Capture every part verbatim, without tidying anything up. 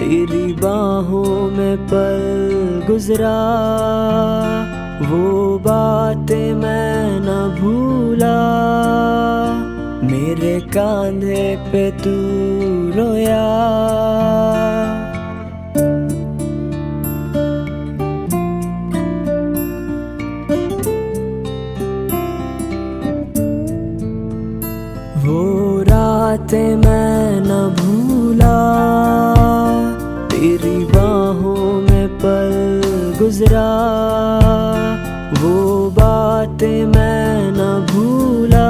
तेरी बाहों में पल गुजरा, वो बातें मैं न भूला। मेरे कांधे पे तू रोया, वो रातें मैं न भूला। तेरी बाहों में पल गुजरा, वो बातें मैं न भूला।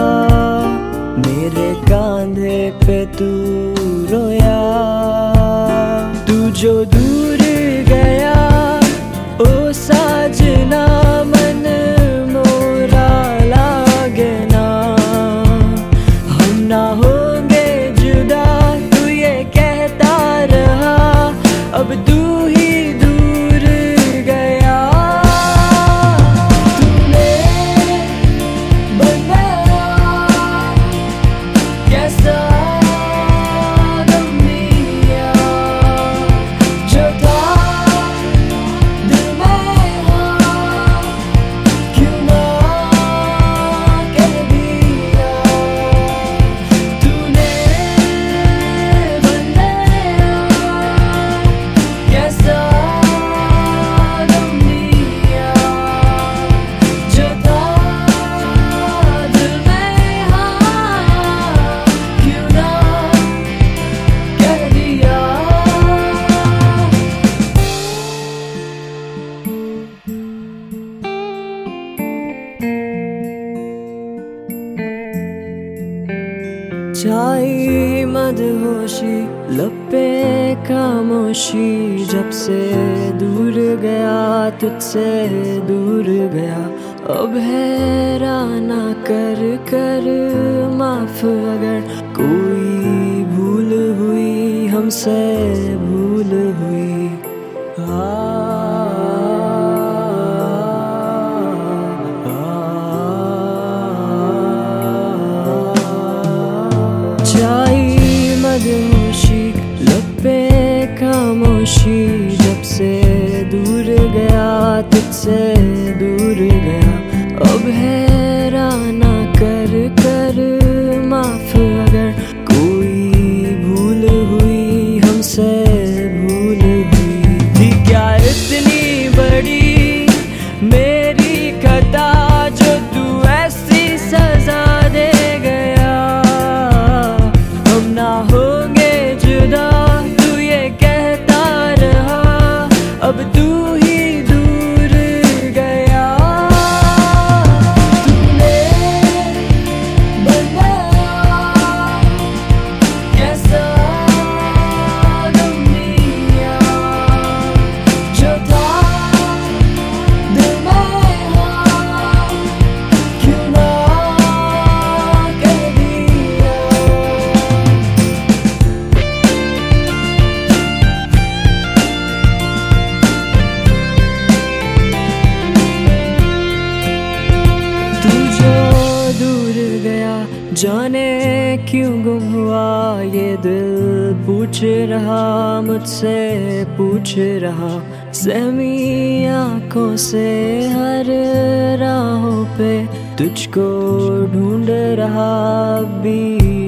मेरे कांधे पे तू रोया, तू जो दूर गया ओ साजना, मन मोरा लागे ना। हम ना होंगे जुदा, तू ये कहता रहा, अब तू ही दूर गया। तूने बनाया कैसा गम दिया, जो था दिल में हाँ, क्यों ना कह दिया। तूने बनाया कैसा गम दिया, जो था दिल में हाँ, क्यों ना कह दिया। छाई मदहोशी, लब पे खामोशी, जब से दूर गया तुझसे दूर गया। अब हैराना कर कर माफ, अगर कोई भूल हुई हमसे भूल हुई। छाई मदहोशी, लब पे खामोशी, जब से दूर गया तुझसे दूर गया। अब हैराना कर कर माफ, अगर कोई भूल हुई हमसे भूल हुई। थी क्या इतनी बड़ी मेरी खता, जो तू ऐसी सजा दे गया। हम ना होंगे जुदा, तू ये कहता रहा, अब तू ही दूर गया। तूने बनाया कैसा गम दिया, जो था दिल में हाँ, क्यों ना कह दिया। तू जो दूर गया, जाने क्यों गुम हुआ ये दिल, पूछ रहा मुझसे पूछ रहा। सहमी आँखों से हर राहों पे तुझको ढूंढ रहा, अब भी